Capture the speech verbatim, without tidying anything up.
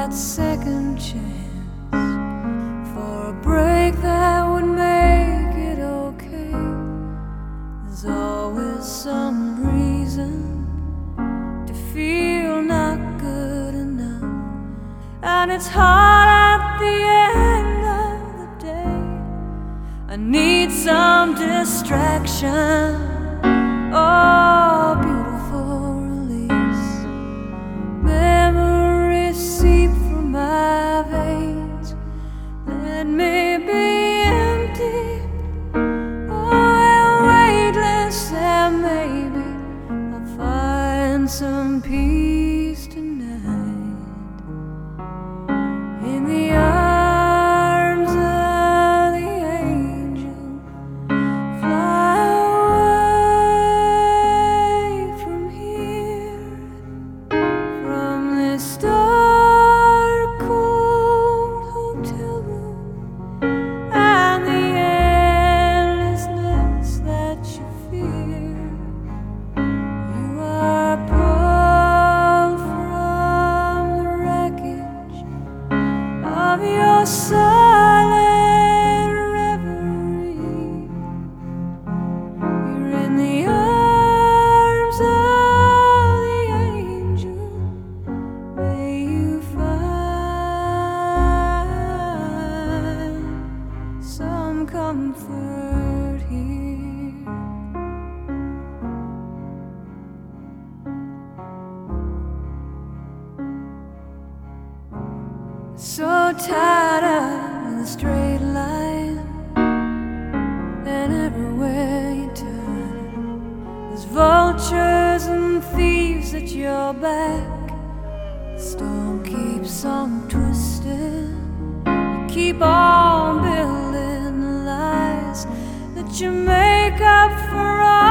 that second chance for a break that would make it okay. There's always some reason to feel not good enough, and it's hard at the end of the day. I need some distraction. Oh, beautiful release. Memories seep through my veins. Let me be empty, oh, and weightless, and maybe I'll find some peace tonight in the arms of the angel. Fly away from here, from this dark, cold hotel room, and the endlessness that you fear. You are pulled from the wreckage of your silent reverie. You're in the arms of the angel. May you find some comfort here. So tired of the straight line, and everywhere you turn, there's vultures and thieves at your back. The storm keeps on twisting. You keep on building the lies that you make up for all